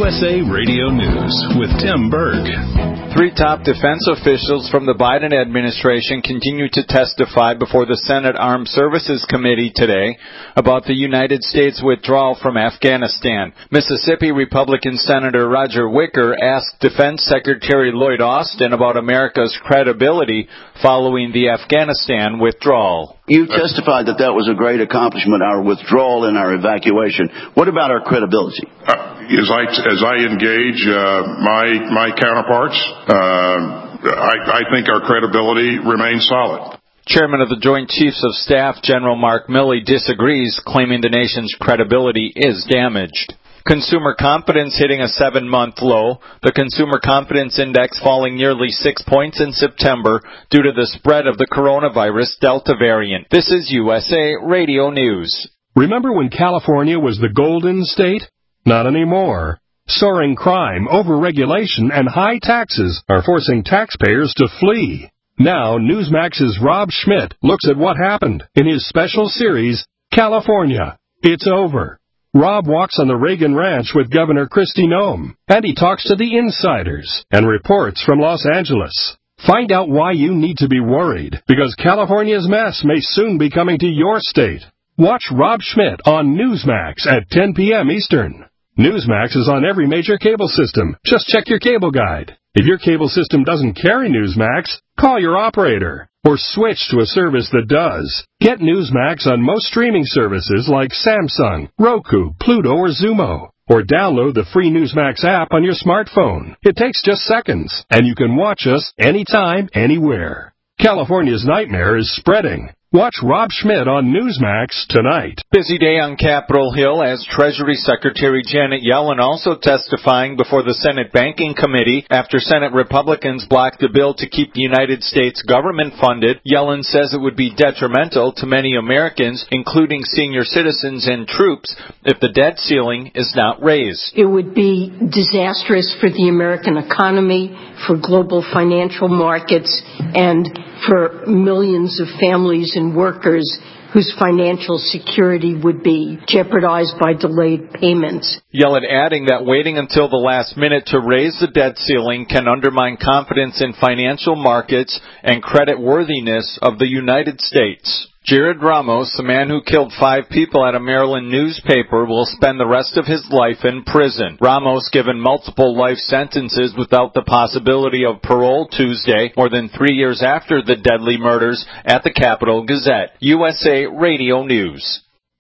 USA Radio News with Tim Berg. Three top defense officials from the Biden administration continue to testify before the Senate Armed Services Committee today about the United States withdrawal from Afghanistan. Mississippi Republican Senator Roger Wicker asked Defense Secretary Lloyd Austin about America's credibility following the Afghanistan withdrawal. You testified that was a great accomplishment, our withdrawal and our evacuation. What about our credibility? As I engage my counterparts, I think our credibility remains solid. Chairman of the Joint Chiefs of Staff, General Mark Milley, disagrees, claiming the nation's credibility is damaged. Consumer confidence hitting a 7-month low, the Consumer Confidence Index falling nearly 6 points in September due to the spread of the coronavirus Delta variant. This is USA Radio News. Remember when California was the Golden State? Not anymore. Soaring crime, overregulation, and high taxes are forcing taxpayers to flee. Now, Newsmax's Rob Schmidt looks at what happened in his special series, California. It's over. Rob walks on the Reagan Ranch with Governor Kristi Noem, and he talks to the insiders and reports from Los Angeles. Find out why you need to be worried, because California's mess may soon be coming to your state. Watch Rob Schmidt on Newsmax at 10 p.m. Eastern. Newsmax is on every major cable system. Just check your cable guide. If your cable system doesn't carry Newsmax, call your operator or switch to a service that does. Get Newsmax on most streaming services like Samsung, Roku, Pluto, or Xumo. Or download the free Newsmax app on your smartphone. It takes just seconds, and you can watch us anytime, anywhere. California's nightmare is spreading. Watch Rob Schmidt on Newsmax tonight. Busy day on Capitol Hill as Treasury Secretary Janet Yellen also testifying before the Senate Banking Committee after Senate Republicans blocked a bill to keep the United States government funded. Yellen says it would be detrimental to many Americans, including senior citizens and troops, if the debt ceiling is not raised. It would be disastrous for the American economy, for global financial markets, and for millions of families and workers whose financial security would be jeopardized by delayed payments. Yellen adding that waiting until the last minute to raise the debt ceiling can undermine confidence in financial markets and credit worthiness of the United States. Jared Ramos, the man who killed 5 people at a Maryland newspaper, will spend the rest of his life in prison. Ramos given multiple life sentences without the possibility of parole Tuesday, more than 3 years after the deadly murders at the Capitol Gazette. USA Radio News.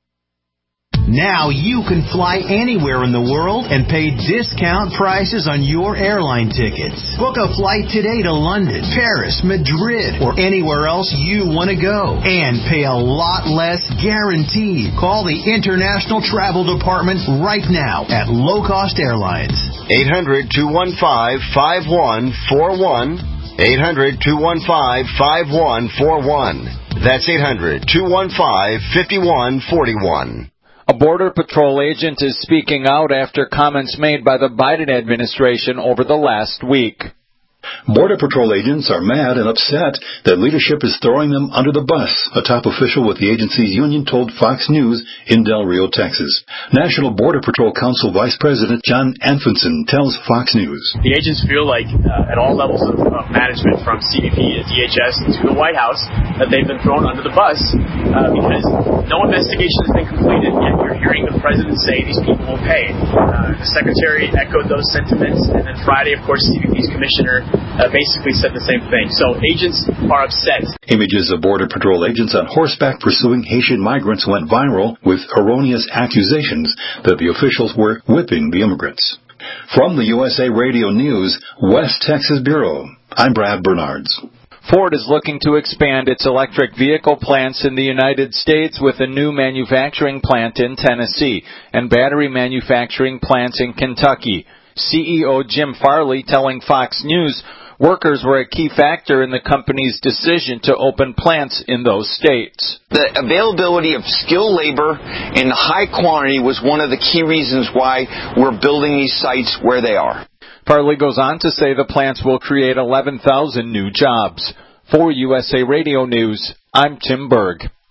Now you can fly anywhere in the world and pay discount prices on your airline tickets. Book a flight today to London, Paris, Madrid, or anywhere else you want to go. And pay a lot less guaranteed. Call the International Travel Department right now at Low Cost Airlines. 800-215-5141. 800-215-5141. That's 800-215-5141. A Border Patrol agent is speaking out after comments made by the Biden administration over the last week. Border Patrol agents are mad and upset that leadership is throwing them under the bus, a top official with the agency's union told Fox News in Del Rio, Texas. National Border Patrol Council Vice President John Anfinson tells Fox News. The agents feel like at all levels of management, from CBP to DHS to the White House, that they've been thrown under the bus because no investigation has been completed, yet you're hearing the president say these people will pay. The secretary echoed those sentiments, and then Friday, of course, CBP's commissioner basically said the same thing. So agents are upset. Images of Border Patrol agents on horseback pursuing Haitian migrants went viral with erroneous accusations that the officials were whipping the immigrants. From the USA Radio News, West Texas Bureau, I'm Brad Bernards. Ford is looking to expand its electric vehicle plants in the United States with a new manufacturing plant in Tennessee and battery manufacturing plants in Kentucky. CEO Jim Farley telling Fox News workers were a key factor in the company's decision to open plants in those states. The availability of skilled labor in high quantity was one of the key reasons why we're building these sites where they are. Farley goes on to say the plants will create 11,000 new jobs. For USA Radio News, I'm Tim Berg.